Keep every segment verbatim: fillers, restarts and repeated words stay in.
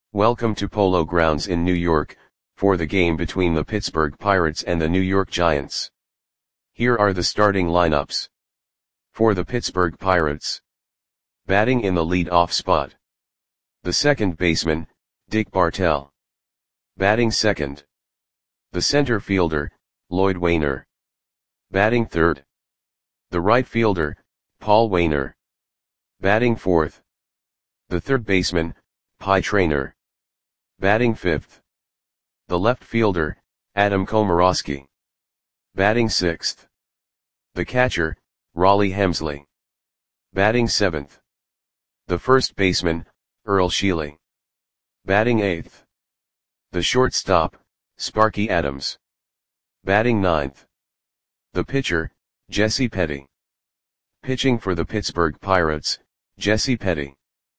Welcome to Polo Grounds in New York, for the game between the Pittsburgh Pirates and the New York Giants. Here are the starting lineups. For the Pittsburgh Pirates. Batting in the lead-off spot. The second baseman, Dick Bartell. Batting second. The center fielder, Lloyd Waner. Batting third. The right fielder, Paul Waner. Batting fourth. The third baseman, Pie Traynor. Batting fifth. The left fielder, Adam Komorowski. Batting sixth. The catcher, Rollie Hemsley. Batting seventh. The first baseman, Earl Sheely. Batting eighth. The shortstop, Sparky Adams. Batting ninth. The pitcher, Jesse Petty. Pitching for the Pittsburgh Pirates, Jesse Petty.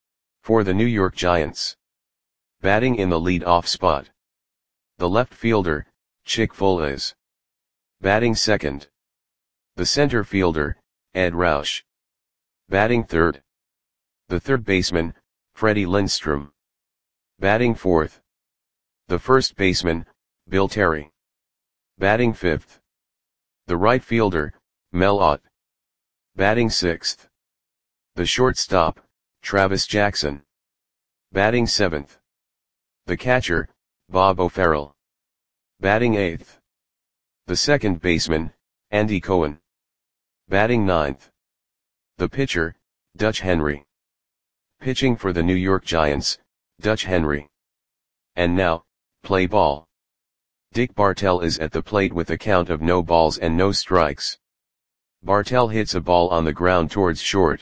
For the New York Giants. Batting in the lead-off spot. The left fielder, Chick Foales. Batting second. The center fielder, Ed Roush. Batting third. The third baseman, Freddie Lindstrom. Batting fourth. The first baseman, Bill Terry. Batting fifth. The right fielder, Mel Ott. Batting sixth. The shortstop, Travis Jackson. Batting seventh. The catcher, Bob O'Farrell. Batting eighth. The second baseman, Andy Cohen. Batting ninth. The pitcher, Dutch Henry. Pitching for the New York Giants, Dutch Henry. And now, play ball. Dick Bartell is at the plate with a count of no balls and no strikes. Bartell hits a ball on the ground towards short.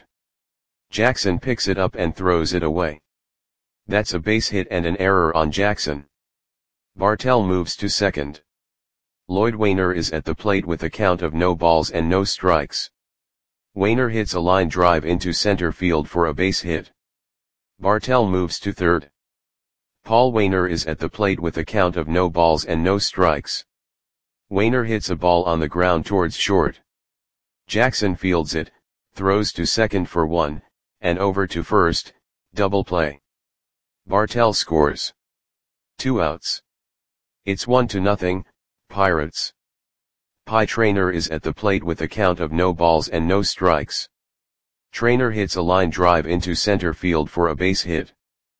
Jackson picks it up and throws it away. That's a base hit and an error on Jackson. Bartell moves to second. Lloyd Waner is at the plate with a count of no balls and no strikes. Waner hits a line drive into center field for a base hit. Bartell moves to third. Paul Waner is at the plate with a count of no balls and no strikes. Waner hits a ball on the ground towards short. Jackson fields it, throws to second for one, and over to first, double play. Bartell scores. Two outs. It's one to nothing, Pirates. Pie Traynor is at the plate with a count of no balls and no strikes. Traynor hits a line drive into center field for a base hit.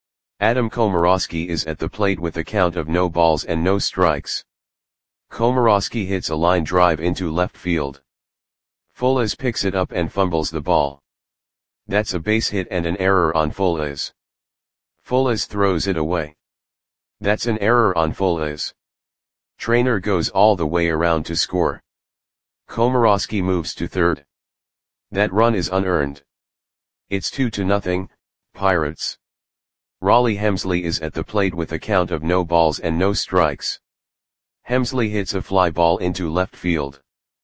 Adam Komorowski is at the plate with a count of no balls and no strikes. Komorowski hits a line drive into left field. Foales picks it up and fumbles the ball. That's a base hit and an error on Foales. Foales throws it away. That's an error on Foales. Traynor goes all the way around to score. Komorowski moves to third. That run is unearned. It's two to nothing, Pirates. Rollie Hemsley is at the plate with a count of no balls and no strikes. Hemsley hits a fly ball into left field.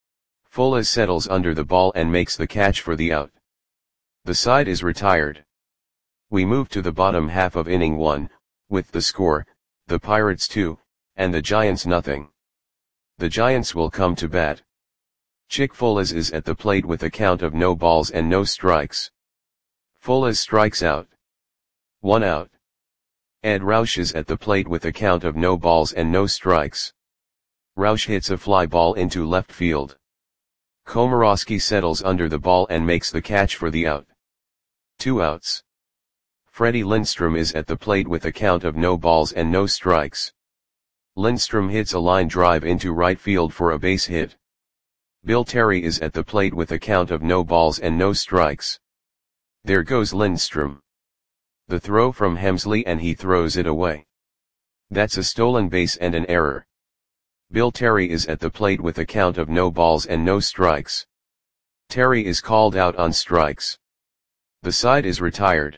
Foales settles under the ball and makes the catch for the out. The side is retired. We move to the bottom half of inning one, with the score, the Pirates two, and the Giants nothing. The Giants will come to bat. Chick Foales is at the plate with a count of no balls and no strikes. Foales strikes out. One out. Ed Roush is at the plate with a count of no balls and no strikes. Roush hits a fly ball into left field. Komorowski settles under the ball and makes the catch for the out. Two outs. Freddie Lindstrom is at the plate with a count of no balls and no strikes. Lindstrom hits a line drive into right field for a base hit. Bill Terry is at the plate with a count of no balls and no strikes. There goes Lindstrom. The throw from Hemsley and he throws it away. That's a stolen base and an error. Bill Terry is at the plate with a count of no balls and no strikes. Terry is called out on strikes. The side is retired.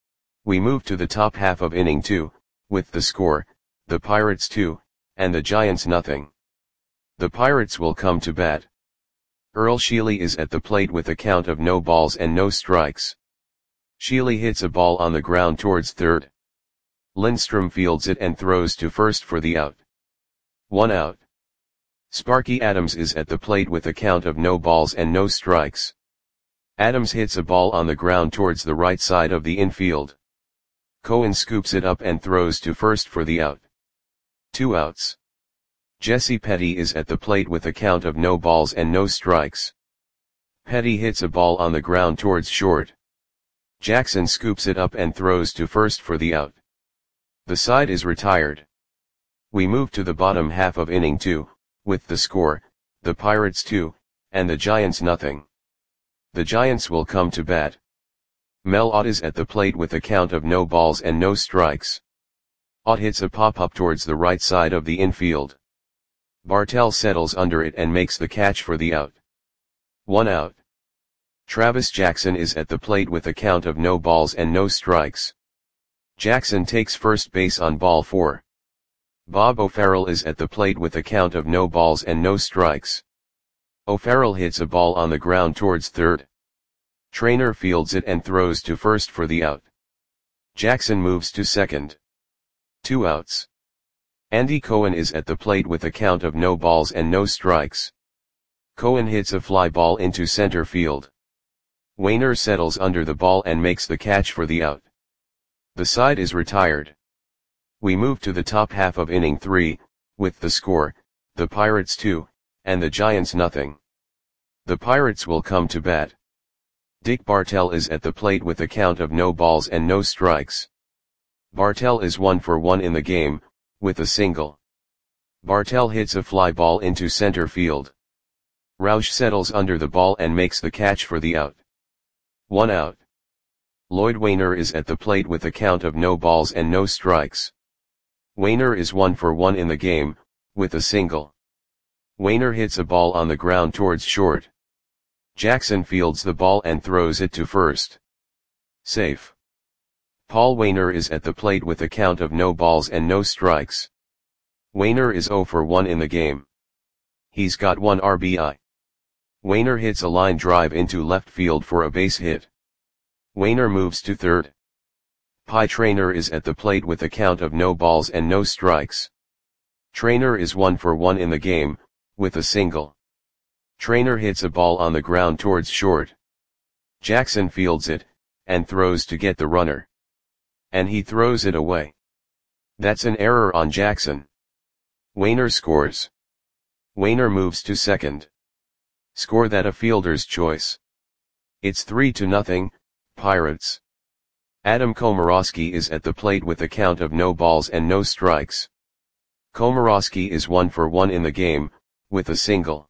We move to the top half of inning two, with the score, the Pirates two, and the Giants nothing. The Pirates will come to bat. Earl Sheely is at the plate with a count of no balls and no strikes. Sheely hits a ball on the ground towards third. Lindstrom fields it and throws to first for the out. One out. Sparky Adams is at the plate with a count of no balls and no strikes. Adams hits a ball on the ground towards the right side of the infield. Cohen scoops it up and throws to first for the out. Two outs. Jesse Petty is at the plate with a count of no balls and no strikes. Petty hits a ball on the ground towards short. Jackson scoops it up and throws to first for the out. The side is retired. We move to the bottom half of inning two, with the score, the Pirates two, and the Giants nothing. The Giants will come to bat. Mel Ott is at the plate with a count of no balls and no strikes. Ott hits a pop-up towards the right side of the infield. Bartell settles under it and makes the catch for the out. One out. Travis Jackson is at the plate with a count of no balls and no strikes. Jackson takes first base on ball four. Bob O'Farrell is at the plate with a count of no balls and no strikes. O'Farrell hits a ball on the ground towards third. Trainer fields it and throws to first for the out. Jackson moves to second. Two outs. Andy Cohen is at the plate with a count of no balls and no strikes. Cohen hits a fly ball into center field. Wainer settles under the ball and makes the catch for the out. The side is retired. We move to the top half of inning three, with the score, the Pirates two, and the Giants nothing. The Pirates will come to bat. Dick Bartell is at the plate with a count of no balls and no strikes. Bartell is one for one in the game, with a single. Bartell hits a fly ball into center field. Roush settles under the ball and makes the catch for the out. One out. Lloyd Wainer is at the plate with a count of no balls and no strikes. Wainer is one for one in the game, with a single. Wainer hits a ball on the ground towards short. Jackson fields the ball and throws it to first. Safe. Paul Wainer is at the plate with a count of no balls and no strikes. Wainer is zero for one in the game. He's got one R B I. Wainer hits a line drive into left field for a base hit. Wainer moves to third. Pie Traynor is at the plate with a count of no balls and no strikes. Traynor is one for one in the game, with a single. Traynor hits a ball on the ground towards short. Jackson fields it, and throws to get the runner. And he throws it away. That's an error on Jackson. Wainer scores. Wainer moves to second. Score that a fielder's choice. It's three to nothing, Pirates. Adam Komorowski is at the plate with a count of no balls and no strikes. Komorowski is one for one in the game, with a single.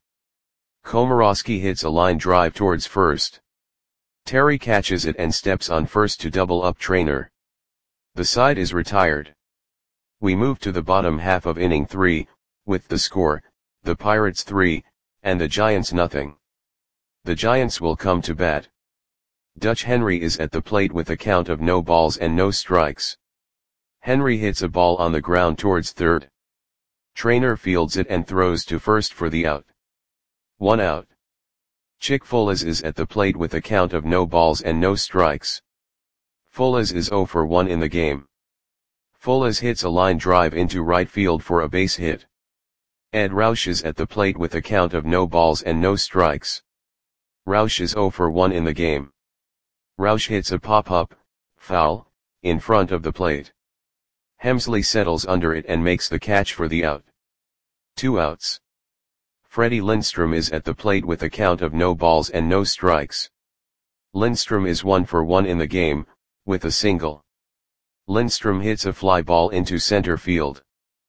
Komorowski hits a line drive towards first. Terry catches it and steps on first to double up Traynor. The side is retired. We move to the bottom half of inning three, with the score, the Pirates three, and the Giants nothing. The Giants will come to bat. Dutch Henry is at the plate with a count of no balls and no strikes. Henry hits a ball on the ground towards third. Traynor fields it and throws to first for the out. One out. Chick Fullers is at the plate with a count of no balls and no strikes. Fullers is zero for one in the game. Fullers hits a line drive into right field for a base hit. Ed Roush is at the plate with a count of no balls and no strikes. Roush is zero for one in the game. Roush hits a pop-up, foul, in front of the plate. Hemsley settles under it and makes the catch for the out. Two outs. Freddie Lindstrom is at the plate with a count of no balls and no strikes. Lindstrom is one for one in the game, with a single. Lindstrom hits a fly ball into center field.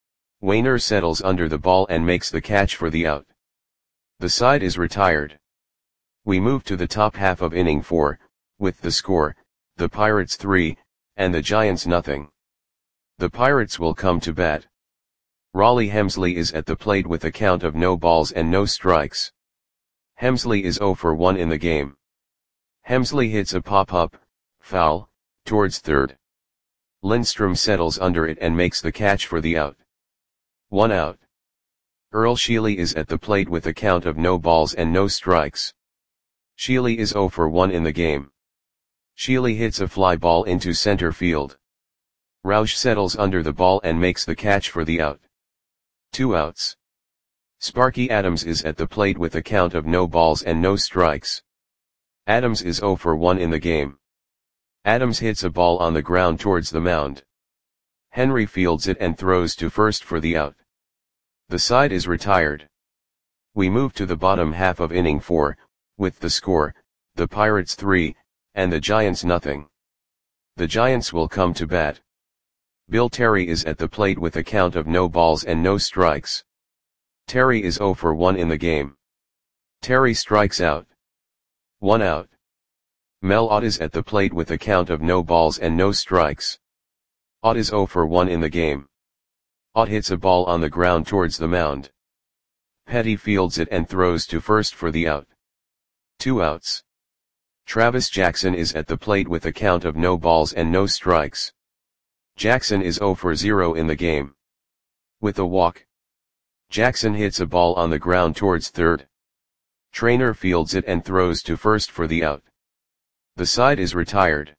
Wainer settles under the ball and makes the catch for the out. The side is retired. We move to the top half of inning four, with the score, the Pirates three, and the Giants nothing. The Pirates will come to bat. Raleigh Hemsley is at the plate with a count of no balls and no strikes. Hemsley is zero for one in the game. Hemsley hits a pop-up, foul, towards third. Lindstrom settles under it and makes the catch for the out. One out. Earl Sheely is at the plate with a count of no balls and no strikes. Sheely is zero for one in the game. Sheely hits a fly ball into center field. Roush settles under the ball and makes the catch for the out. Two outs. Sparky Adams is at the plate with a count of no balls and no strikes. Adams is zero for one in the game. Adams hits a ball on the ground towards the mound. Henry fields it and throws to first for the out. The side is retired. We move to the bottom half of inning four, with the score, the Pirates three, and the Giants nothing. The Giants will come to bat. Bill Terry is at the plate with a count of no balls and no strikes. Terry is oh for one in the game. Terry strikes out. One out. Mel Ott is at the plate with a count of no balls and no strikes. Ott is oh for one in the game. Ott hits a ball on the ground towards the mound. Petty fields it and throws to first for the out. Two outs. Travis Jackson is at the plate with a count of no balls and no strikes. Jackson is oh for zero in the game. With a walk. Jackson hits a ball on the ground towards third. Trainer fields it and throws to first for the out. The side is retired.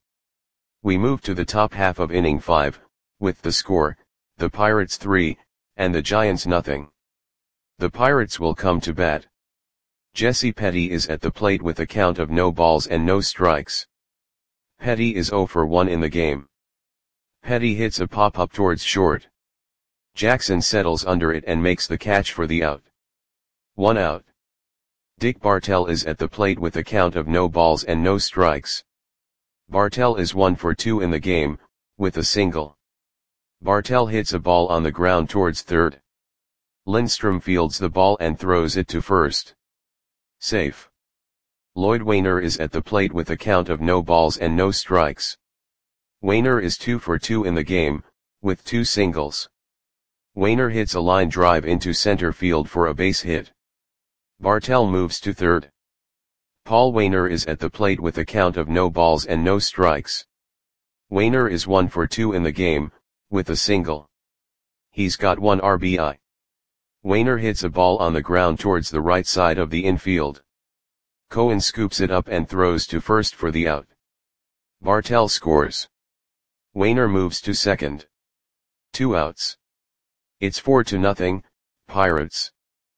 We move to the top half of inning five, with the score, the Pirates three, and the Giants nothing. The Pirates will come to bat. Jesse Petty is at the plate with a count of no balls and no strikes. Petty is oh for one in the game. Petty hits a pop-up towards short. Jackson settles under it and makes the catch for the out. One out. Dick Bartell is at the plate with a count of no balls and no strikes. Bartell is one for two in the game, with a single. Bartell hits a ball on the ground towards third. Lindstrom fields the ball and throws it to first. Safe. Lloyd Wainer is at the plate with a count of no balls and no strikes. Wainer is two for two in the game, with two singles. Wainer hits a line drive into center field for a base hit. Bartell moves to third. Paul Wainer is at the plate with a count of no balls and no strikes. Wainer is one for two in the game, with a single. He's got one R B I. Wainer hits a ball on the ground towards the right side of the infield. Cohen scoops it up and throws to first for the out. Bartell scores. Wainer moves to second. Two outs. It's four to nothing, Pirates.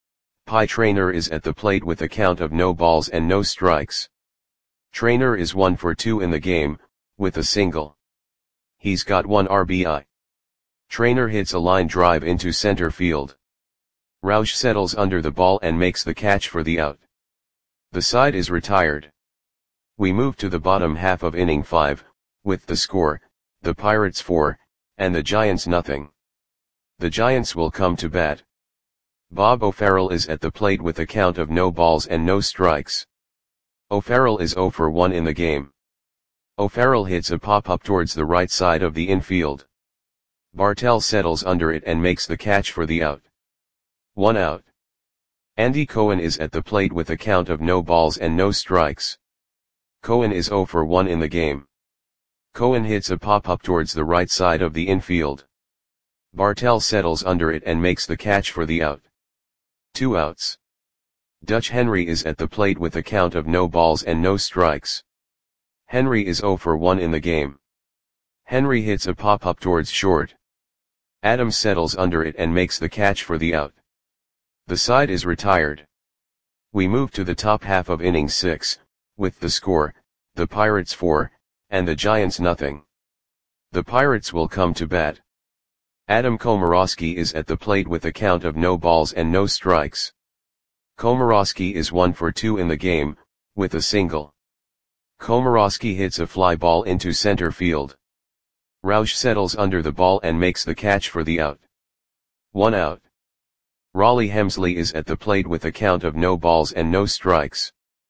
Pie Trainer is at the plate with a count of no balls and no strikes. Trainer is one for two in the game, with a single. He's got one R B I. Trainer hits a line drive into center field. Roush settles under the ball and makes the catch for the out. The side is retired. We move to the bottom half of inning five, with the score, the Pirates four, and the Giants nothing. The Giants will come to bat. Bob O'Farrell is at the plate with a count of no balls and no strikes. O'Farrell is oh for one in the game. O'Farrell hits a pop-up towards the right side of the infield. Bartell settles under it and makes the catch for the out. One out. Andy Cohen is at the plate with a count of no balls and no strikes. Cohen is oh for one in the game. Cohen hits a pop-up towards the right side of the infield. Bartell settles under it and makes the catch for the out. Two outs. Dutch Henry is at the plate with a count of no balls and no strikes. Henry is oh for one in the game. Henry hits a pop-up towards short. Adams settles under it and makes the catch for the out. The side is retired. We move to the top half of inning six, with the score, the Pirates four, and the Giants nothing. The Pirates will come to bat. Adam Komorowski is at the plate with a count of no balls and no strikes. Komorowski is one for two in the game, with a single. Komorowski hits a fly ball into center field. Roush settles under the ball and makes the catch for the out. One out. Raleigh Hemsley is at the plate with a count of no balls and no strikes.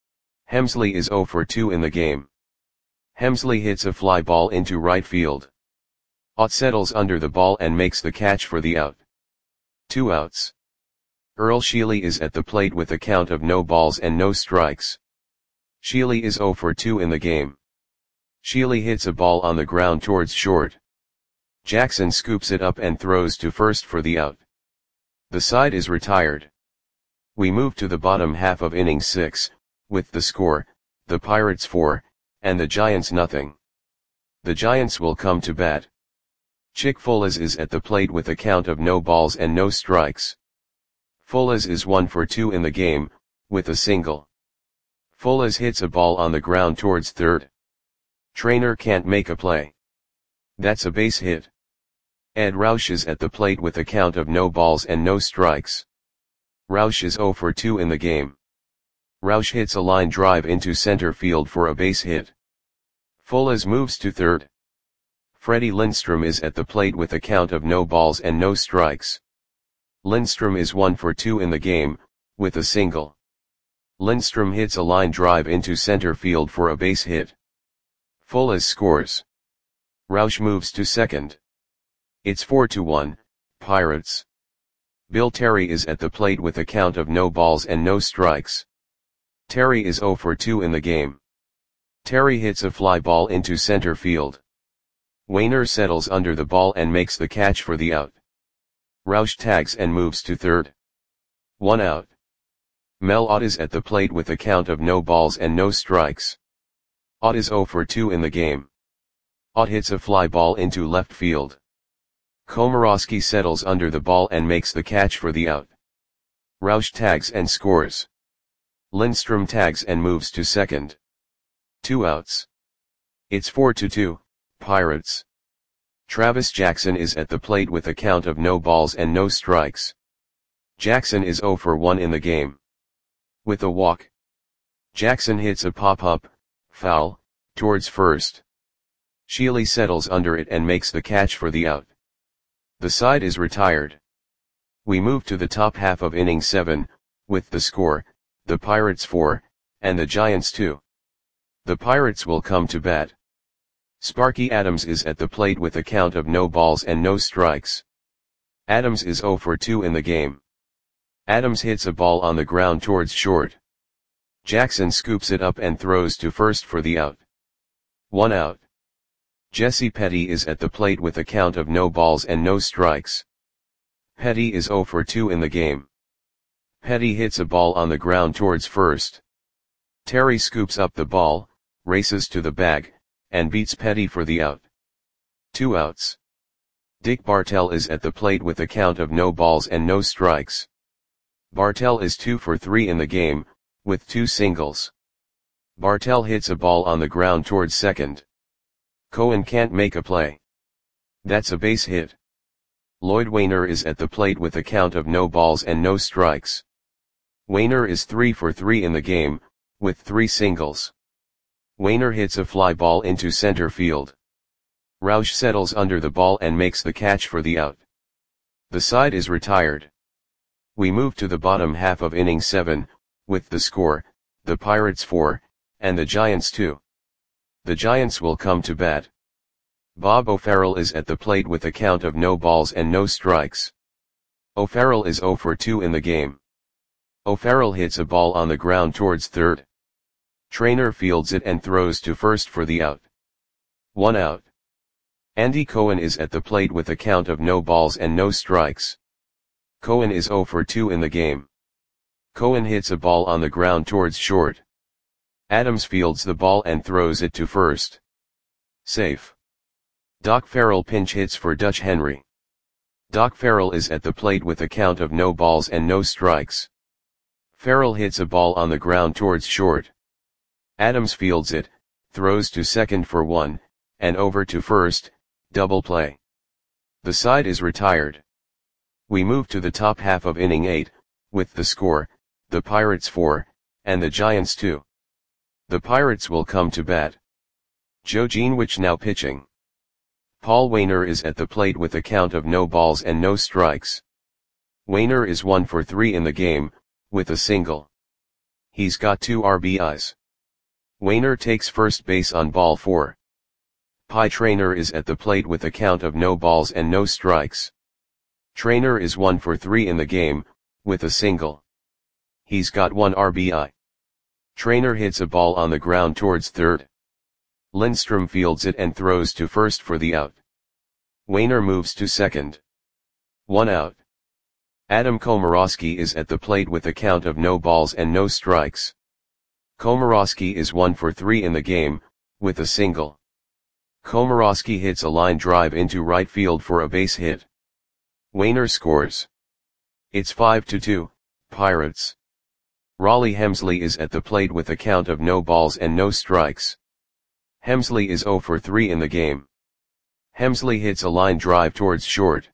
Hemsley is oh for two in the game. Hemsley hits a fly ball into right field. Ott settles under the ball and makes the catch for the out. Two outs. Earl Sheely is at the plate with a count of no balls and no strikes. Sheely is oh for two in the game. Sheely hits a ball on the ground towards short. Jackson scoops it up and throws to first for the out. The side is retired. We move to the bottom half of inning six, with the score, the Pirates four, and the Giants nothing. The Giants will come to bat. Chick Fullers is at the plate with a count of no balls and no strikes. Fullers is one for two in the game, with a single. Fullers hits a ball on the ground towards third. Trainer can't make a play. That's a base hit. Ed Roush is at the plate with a count of no balls and no strikes. Roush is oh for two in the game. Roush hits a line drive into center field for a base hit. Fulas moves to third. Freddie Lindstrom is at the plate with a count of no balls and no strikes. Lindstrom is one for two in the game, with a single. Lindstrom hits a line drive into center field for a base hit. Fulas scores. Roush moves to second. It's four to one, Pirates. Bill Terry is at the plate with a count of no balls and no strikes. Terry is oh for two in the game. Terry hits a fly ball into center field. Wainer settles under the ball and makes the catch for the out. Roush tags and moves to third. One out. Mel Ott is at the plate with a count of no balls and no strikes. Ott is oh for two in the game. Ott hits a fly ball into left field. Komorowski settles under the ball and makes the catch for the out. Roush tags and scores. Lindstrom tags and moves to second. Two outs. It's four to two, Pirates. Travis Jackson is at the plate with a count of no balls and no strikes. Jackson is oh for one in the game. With a walk. Jackson hits a pop-up, foul, towards first. Shealy settles under it and makes the catch for the out. The side is retired. We move to the top half of inning seven, with the score, the Pirates four, and the Giants two. The Pirates will come to bat. Sparky Adams is at the plate with a count of no balls and no strikes. Adams is oh for two in the game. Adams hits a ball on the ground towards short. Jackson scoops it up and throws to first for the out. One out. Jesse Petty is at the plate with a count of no balls and no strikes. Petty is oh for two in the game. Petty hits a ball on the ground towards first. Terry scoops up the ball, races to the bag, and beats Petty for the out. Two outs. Dick Bartell is at the plate with a count of no balls and no strikes. Bartell is two for three in the game, with two singles. Bartell hits a ball on the ground towards second. Cohen can't make a play. That's a base hit. Lloyd Wainer is at the plate with a count of no balls and no strikes. Wainer is three for three in the game, with three singles. Wainer hits a fly ball into center field. Roush settles under the ball and makes the catch for the out. The side is retired. We move to the bottom half of inning seven, with the score, the Pirates four, and the Giants two. The Giants will come to bat. Bob O'Farrell is at the plate with a count of no balls and no strikes. O'Farrell is oh for two in the game. O'Farrell hits a ball on the ground towards third. Trainer fields it and throws to first for the out. One out. Andy Cohen is at the plate with a count of no balls and no strikes. Cohen is oh for two in the game. Cohen hits a ball on the ground towards short. Adams fields the ball and throws it to first. Safe. Doc Farrell pinch hits for Dutch Henry. Doc Farrell is at the plate with a count of no balls and no strikes. Farrell hits a ball on the ground towards short. Adams fields it, throws to second for one, and over to first, double play. The side is retired. We move to the top half of inning eight, with the score, the Pirates four, and the Giants two. The Pirates will come to bat. Joe Geenwich now pitching. Paul Wainer is at the plate with a count of no balls and no strikes. Wainer is one for three in the game, with a single. He's got two R B Is. Wainer takes first base on ball four. Pie Trainer is at the plate with a count of no balls and no strikes. Trainer is one for three in the game, with a single. He's got one R B I. Trainer hits a ball on the ground towards third. Lindstrom fields it and throws to first for the out. Wainer moves to second. One out. Adam Komorowski is at the plate with a count of no balls and no strikes. Komorowski is one for three in the game, with a single. Komorowski hits a line drive into right field for a base hit. Wainer scores. It's five to two, Pirates. Raleigh Hemsley is at the plate with a count of no balls and no strikes. Hemsley is zero for three in the game. Hemsley hits a line drive towards short.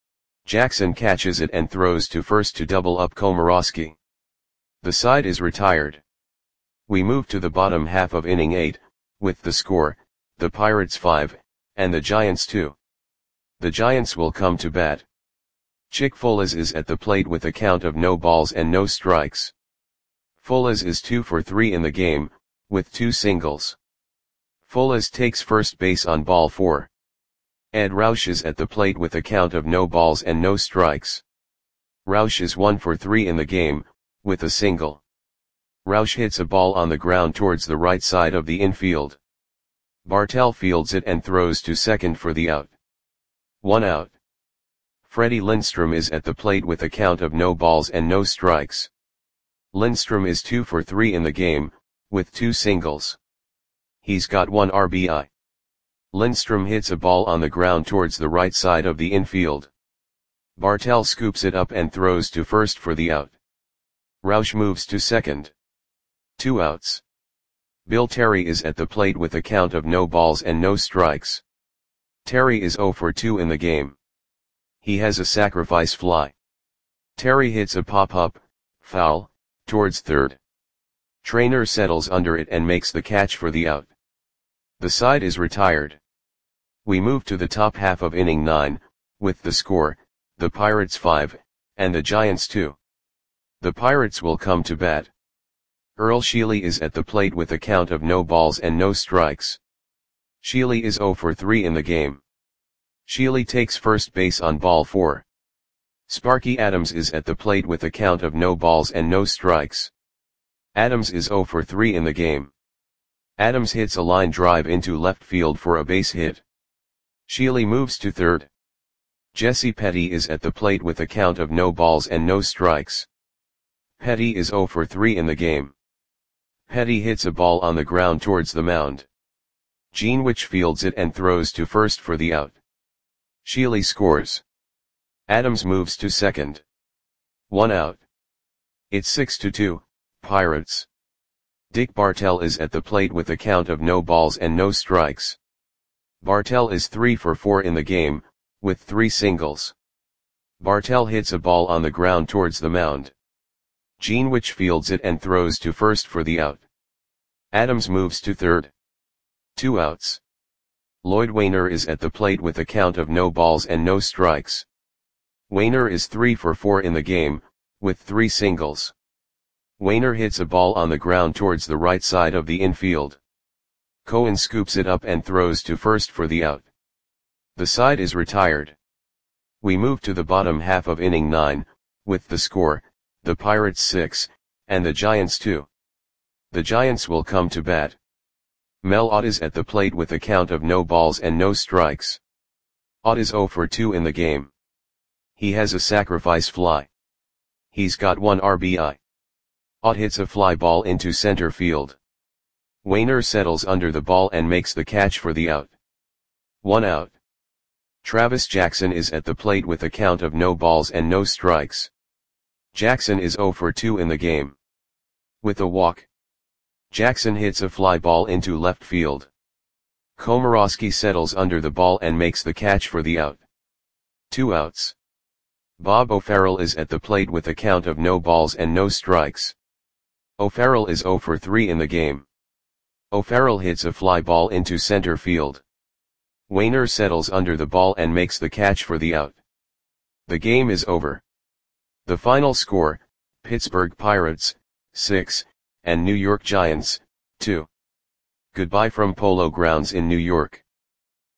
Jackson catches it and throws to first to double up Komorowski. The side is retired. We move to the bottom half of inning eight, with the score, the Pirates five, and the Giants two. The Giants will come to bat. Chick Folas is at the plate with a count of no balls and no strikes. Folas is two for three in the game, with two singles. Folas takes first base on ball four. Ed Roush is at the plate with a count of no balls and no strikes. Roush is one for three in the game, with a single. Roush hits a ball on the ground towards the right side of the infield. Bartell fields it and throws to second for the out. One out. Freddie Lindstrom is at the plate with a count of no balls and no strikes. Lindstrom is two for three in the game, with two singles. He's got one R B I. Lindstrom hits a ball on the ground towards the right side of the infield. Bartell scoops it up and throws to first for the out. Roush moves to second. Two outs. Bill Terry is at the plate with a count of no balls and no strikes. Terry is zero for two in the game. He has a sacrifice fly. Terry hits a pop-up, foul, towards third. Trainer settles under it and makes the catch for the out. The side is retired. We move to the top half of inning nine, with the score, the Pirates five, and the Giants two. The Pirates will come to bat. Earl Sheely is at the plate with a count of no balls and no strikes. Sheely is zero for three in the game. Sheely takes first base on ball four. Sparky Adams is at the plate with a count of no balls and no strikes. Adams is zero for three in the game. Adams hits a line drive into left field for a base hit. Sheely moves to third. Jesse Petty is at the plate with a count of no balls and no strikes. Petty is zero for three in the game. Petty hits a ball on the ground towards the mound. Gene-Wich fields it and throws to first for the out. Sheely scores. Adams moves to second. One out. It's six to two, Pirates. Dick Bartell is at the plate with a count of no balls and no strikes. Bartell is three for four in the game, with three singles. Bartell hits a ball on the ground towards the mound. Gene-Wich fields it and throws to first for the out. Adams moves to third. Two outs. Lloyd Wainer is at the plate with a count of no balls and no strikes. Wainer is three for four in the game, with three singles. Wainer hits a ball on the ground towards the right side of the infield. Cohen scoops it up and throws to first for the out. The side is retired. We move to the bottom half of inning nine, with the score, the Pirates six, and the Giants two. The Giants will come to bat. Mel Ott is at the plate with a count of no balls and no strikes. Ott is zero for two in the game. He has a sacrifice fly. He's got one R B I. Ott hits a fly ball into center field. Wainer settles under the ball and makes the catch for the out. One out. Travis Jackson is at the plate with a count of no balls and no strikes. Jackson is zero for two in the game. With a walk. Jackson hits a fly ball into left field. Komorowski settles under the ball and makes the catch for the out. Two outs. Bob O'Farrell is at the plate with a count of no balls and no strikes. O'Farrell is zero for three in the game. O'Farrell hits a fly ball into center field. Wainer settles under the ball and makes the catch for the out. The game is over. The final score, Pittsburgh Pirates, six, and New York Giants, two. Goodbye from Polo Grounds in New York.